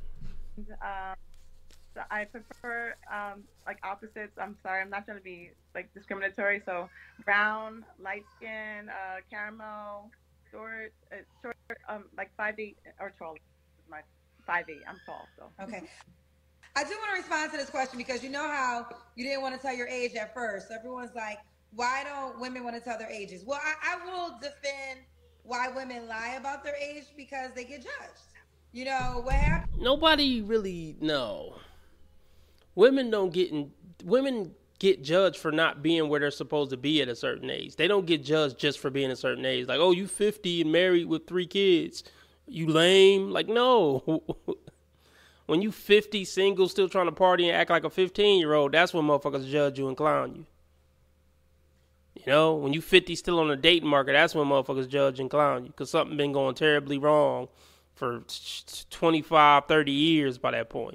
I prefer like opposites. I'm sorry, I'm not trying to be like discriminatory. So brown, light skin, caramel, short, like 5'8" or 12. My 5'8". I'm tall, so. Okay. I do want to respond to this question because you know how you didn't want to tell your age at first. So everyone's like, why don't women want to tell their ages? Well, I will defend why women lie about their age because they get judged. What happened? Nobody really, no. Women get judged for not being where they're supposed to be at a certain age. They don't get judged just for being a certain age. Like, oh, you 50 and married with 3 kids. You lame. Like, no. When you 50, single, still trying to party and act like a 15-year-old, that's when motherfuckers judge you and clown you. When you 50, still on the dating market, that's when motherfuckers judge and clown you because something been going terribly wrong for 25, 30 years by that point.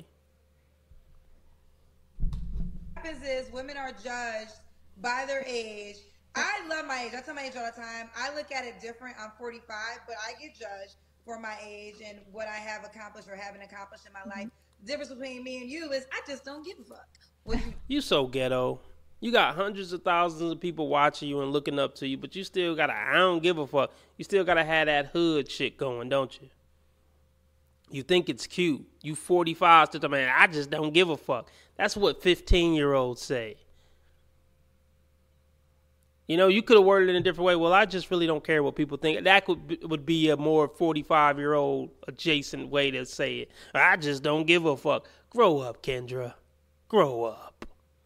What happens is women are judged by their age. I love my age. I tell my age all the time. I look at it different. I'm 45, but I get judged for my age and what I have accomplished or haven't accomplished in my life. The difference between me and you is I just don't give a fuck. You so ghetto. You got hundreds of thousands of people watching you and looking up to you, but you still gotta, I don't give a fuck. You still gotta have that hood shit going, don't you? You think it's cute. You 45 still, man, I just don't give a fuck. That's what 15-year-olds say. You could have worded it in a different way. Well, I just really don't care what people think. That would be a more 45-year-old adjacent way to say it. I just don't give a fuck. Grow up, Kendra. Grow up.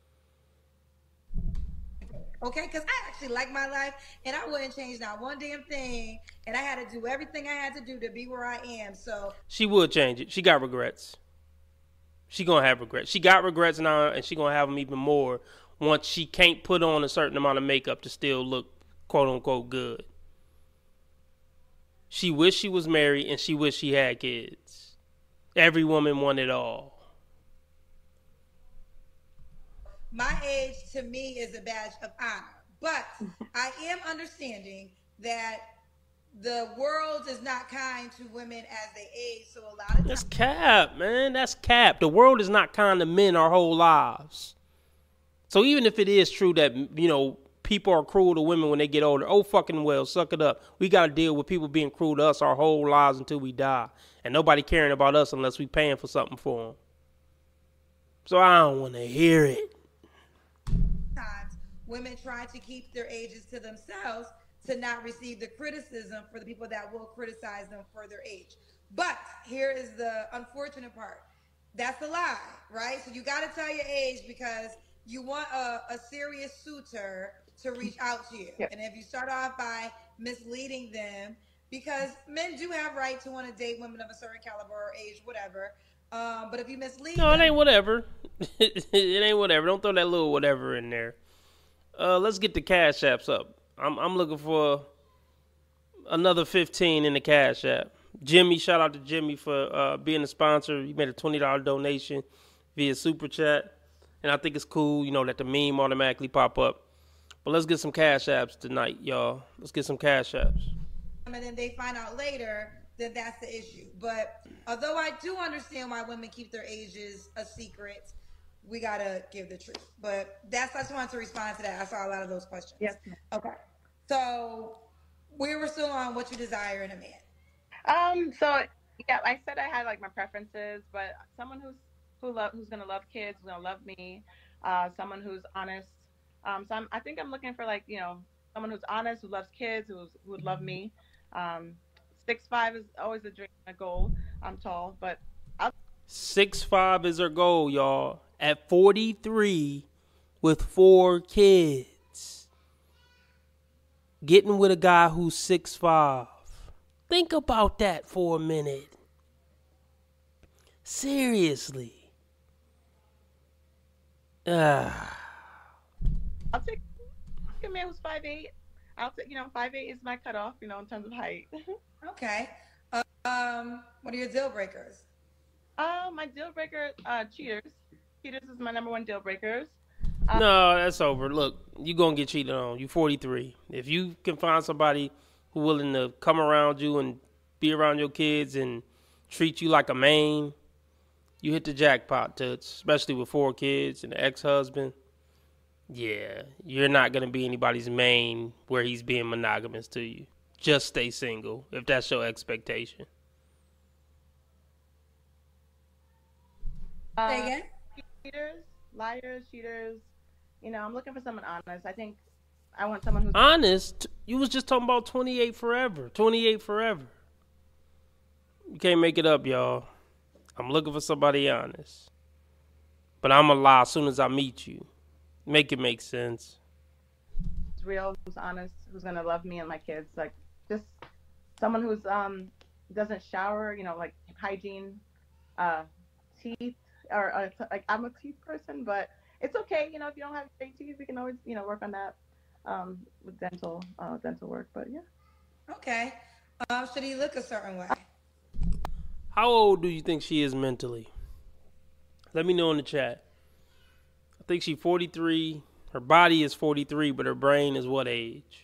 Okay, because I actually like my life, and I wouldn't change not one damn thing, and I had to do everything I had to do to be where I am, so. She would change it. She got regrets. She gonna have regrets. She got regrets now, and she gonna have them even more once she can't put on a certain amount of makeup to still look quote-unquote good. She wished she was married, and she wished she had kids. Every woman want it all. my age to me is a badge of honor. But I am understanding that the world is not kind to women as they age, so a lot of That's cap, man. That's cap. The world is not kind to men our whole lives. So even if it is true that, you know, people are cruel to women when they get older, oh fucking well, suck it up. We got to deal with people being cruel to us our whole lives until we die. And nobody caring about us unless we paying for something for them. So I don't want to hear it. times women try to keep their ages to themselves to not receive the criticism for the people that will criticize them for their age. But here is the unfortunate part. That's a lie, right? So you got to tell your age because you want a serious suitor to reach out to you. Yep. And if you start off by misleading them, because men do have right to want to date women of a certain caliber or age, whatever. But if you mislead them, it ain't whatever. It ain't whatever. Don't throw that little whatever in there. Let's get the Cash Apps up. I'm looking for another 15 in the Cash App. Jimmy, shout out to Jimmy for being a sponsor. He made a $20 donation via Super Chat. And I think it's cool, you know, that the meme automatically pop up. But let's get some Cash Apps tonight, y'all. Let's get some Cash Apps. And then they find out later that that's the issue. But although I do understand why women keep their ages a secret, we got to give the truth. But I just wanted to respond to that. I saw a lot of those questions. Yes. Okay. So we were still on what you desire in a man. So yeah, I said I had like my preferences, but someone who's gonna love kids, who's gonna love me, someone who's honest. So I think I'm looking for like, you know, someone who's honest, who loves kids, who would love me. 6'5" is always a dream, a goal. I'm tall, but 6'5" is her goal, y'all. At 43 with 4 kids. Getting with a guy who's 6'5". Think about that for a minute. Seriously. I'll take a man who's 5'8". I'll take, 5'8" is my cutoff, in terms of height. Okay. What are your deal breakers? My deal breaker, cheaters. Cheaters is my number one deal breakers. No, that's over. Look, you're going to get cheated on. You're 43. If you can find somebody who's willing to come around you and be around your kids and treat you like a man, you hit the jackpot, Toots, especially with 4 kids and an ex-husband. Yeah, you're not going to be anybody's main where he's being monogamous to you. Just stay single if that's your expectation. Say again? Cheaters, liars, cheaters. I'm looking for someone honest. I think I want someone who's honest. You was just talking about 28 forever. 28 forever. You can't make it up, y'all. I'm looking for somebody honest. But I'm going to lie as soon as I meet you. Make it make sense. Who's real, who's honest, who's going to love me and my kids. Like, just someone who's doesn't shower, like hygiene, teeth, or like I'm a teeth person, but it's okay, if you don't have great teeth, we can always, work on that with dental work, but yeah. Okay. Should he look a certain way? How old do you think she is mentally? Let me know in the chat. I think she's 43. Her body is 43, but her brain is what age?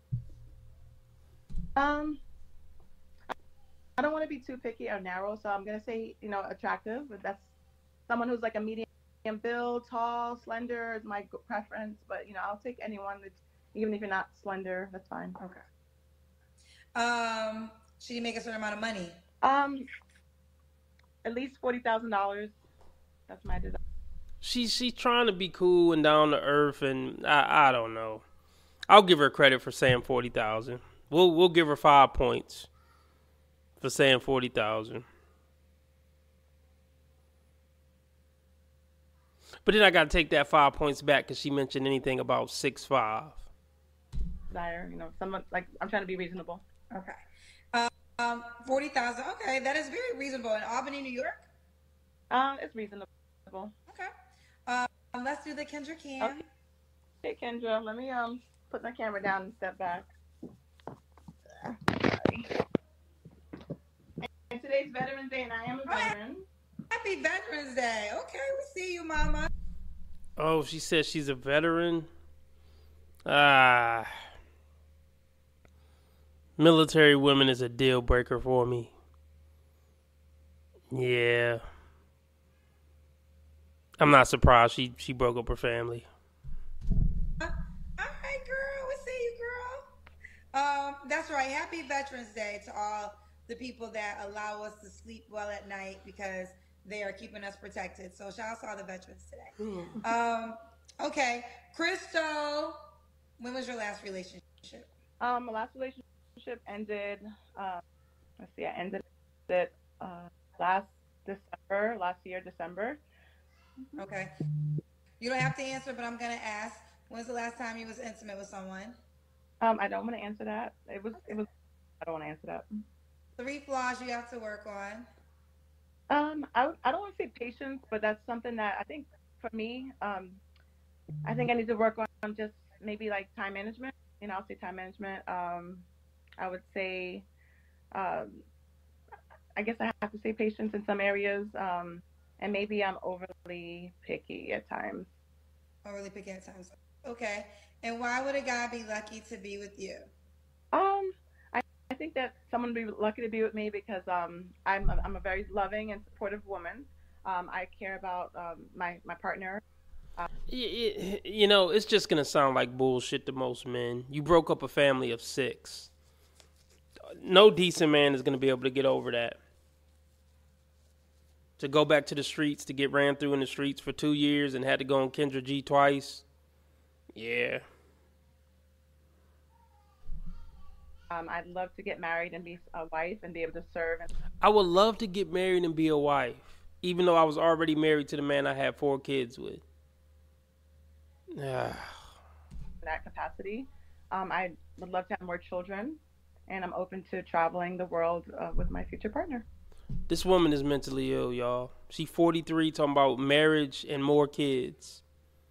I don't want to be too picky or narrow, so I'm going to say, attractive, but that's someone who's like a medium build, tall, slender is my preference, but, I'll take anyone that's, even if you're not slender, that's fine. Okay. Should you make a certain amount of money? At least $40,000. That's my desire. She's trying to be cool and down to earth, and I don't know. I'll give her credit for saying 40,000. We'll give her 5 points for saying 40,000. But then I got to take that 5 points back because she mentioned anything about 6'5". Desire, someone like I'm trying to be reasonable. Okay. 40,000. Okay, that is very reasonable. In Albany, New York? It's reasonable. Okay. Let's do the Kendra Cam. Okay, Kendra, let me put my camera down and step back. And today's Veterans Day, and I am a veteran. Happy Veterans Day. Okay, we see you, Mama. Oh, she says she's a veteran. Military women is a deal breaker for me. Yeah. I'm not surprised she broke up her family. All right, girl. We see you, girl. That's right. Happy Veterans Day to all the people that allow us to sleep well at night because they are keeping us protected. So shout out to all the veterans today. Okay. Crystal, when was your last relationship? My last relationship ended, let's see, I ended it last year, December. Okay. You don't have to answer, but I'm going to ask, when's the last time you was intimate with someone? I don't want to answer that. I don't want to answer that. 3 flaws you have to work on. I don't want to say patience, but that's something that I think for me, I think I need to work on just maybe like time management. I'll say time management. I would say, I guess I have to say patience in some areas. And maybe I'm overly picky at times. Overly picky at times. Okay. And why would a guy be lucky to be with you? I think that someone would be lucky to be with me because I'm a very loving and supportive woman. I care about my partner. It's just gonna sound like bullshit to most men. You broke up a family of 6. No decent man is gonna be able to get over that. To go back to the streets, to get ran through in the streets for 2 years and had to go on Kendra G twice. Yeah. I'd love to get married and be a wife and be able to serve. I would love to get married and be a wife, even though I was already married to the man I had 4 kids with. In that capacity. I would love to have more children, and I'm open to traveling the world with my future partner. This woman is mentally ill, y'all. She 43, talking about marriage and more kids.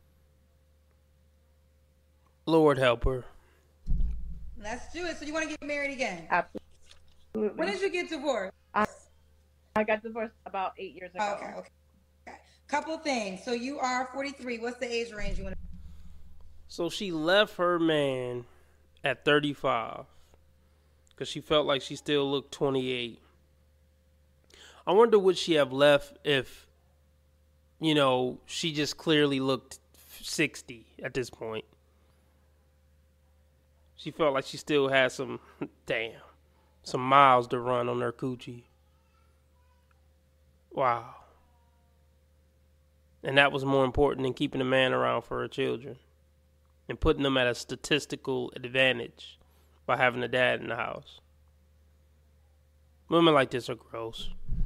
Lord help her. Let's do it. So you want to get married again? Absolutely. When did you get divorced? I got divorced about 8 years ago. Okay. Couple things. So you are 43. What's the age range you want to? So she left her man at 35 because she felt like she still looked 28. I wonder would she have left if, she just clearly looked 60 at this point. She felt like she still had some miles to run on her coochie. Wow. And that was more important than keeping a man around for her children and putting them at a statistical advantage by having a dad in the house. Women like this are gross.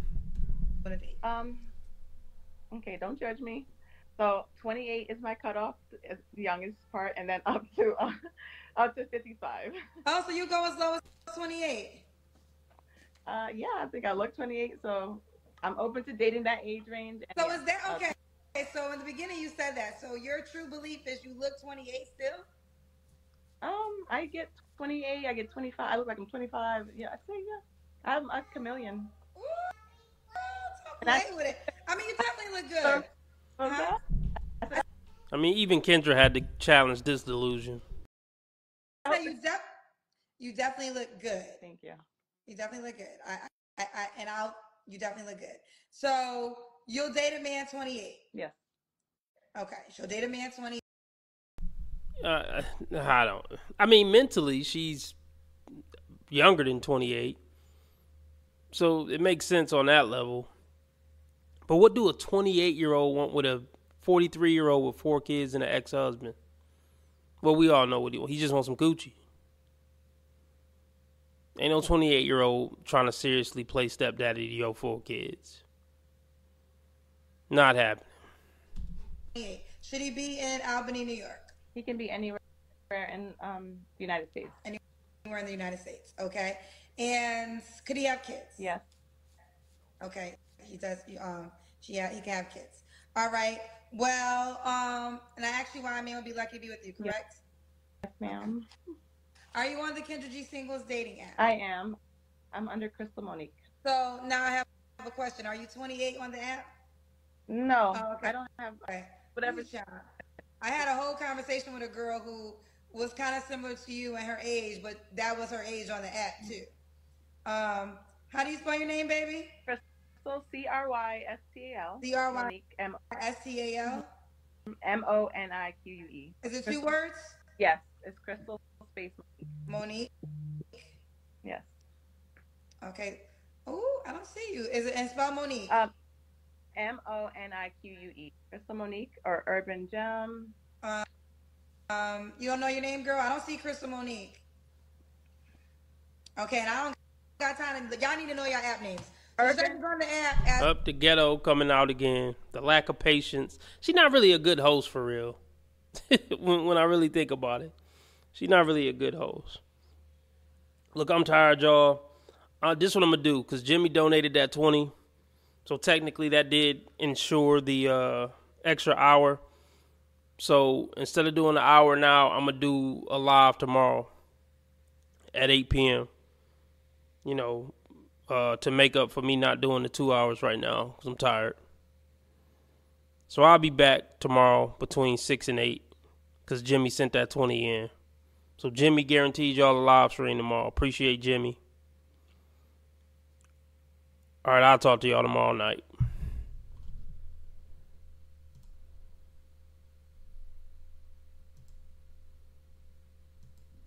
Okay, don't judge me. So 28 is my cutoff, is the youngest part, and then up to 55. Oh, so you go as low as 28? Yeah, I think I look 28, so I'm open to dating that age range. So is that okay? So in the beginning you said that. So your true belief is you look 28 still? I get 28. I get 25. I look like I'm 25. Yeah, I say yeah. I'm a chameleon. Ooh, don't play with it. I mean, you definitely look good. Huh? I mean, even Kendra had to challenge this delusion. You definitely look good. Thank you. You definitely look good. You definitely look good. So you'll date a man 28. Yes. Okay, she'll date a man 28. I mean, mentally, she's younger than 28. So it makes sense on that level. But what do a 28-year-old want with a 43-year-old with 4 kids and an ex-husband? Well, we all know what he wants. He just wants some Gucci. Ain't no 28-year-old trying to seriously play stepdaddy to your 4 kids. Not happening. Should he be in Albany, New York? He can be anywhere in the United States. Anywhere in the United States, okay. And could he have kids? Yes. Okay, he does. He can have kids. All right. Well, and I asked you why a man would be lucky to be with you, correct? Yes, ma'am. Okay. Are you on the Kendra G Singles dating app? I am. I'm under Crystal Monique. So now I have a question. Are you 28 on the app? No, Oh, okay. I don't have okay. whatever. I had a whole conversation with a girl who was kind of similar to you and her age, but that was her age on the app too. How do you spell your name, baby? Crystal, Crystal. C-R-Y Monique, S-T-A-L. Monique. Is it 2 words? Yes, it's Crystal space Monique. Yes. Okay. Oh, I don't see you. Is it and spell Monique? Monique. Crystal Monique or Urban Gem. You don't know your name, girl? I don't see Crystal Monique. Okay, and I don't got time to. Y'all need to know your app names. Urban on the app. Up the ghetto coming out again. The lack of patience. She's not really a good host for real. when I really think about it, she's not really a good host. Look, I'm tired, y'all. This is what I'm gonna do because Jimmy donated that 20, so technically that did ensure the extra hour. So instead of doing an hour now, I'm gonna do a live tomorrow at 8 p.m. You know, to make up for me not doing the 2 hours right now because I'm tired. So I'll be back tomorrow between 6 and 8 because Jimmy sent that 20 in. So Jimmy guaranteed y'all a live stream tomorrow. Appreciate Jimmy. All right, I'll talk to y'all tomorrow night.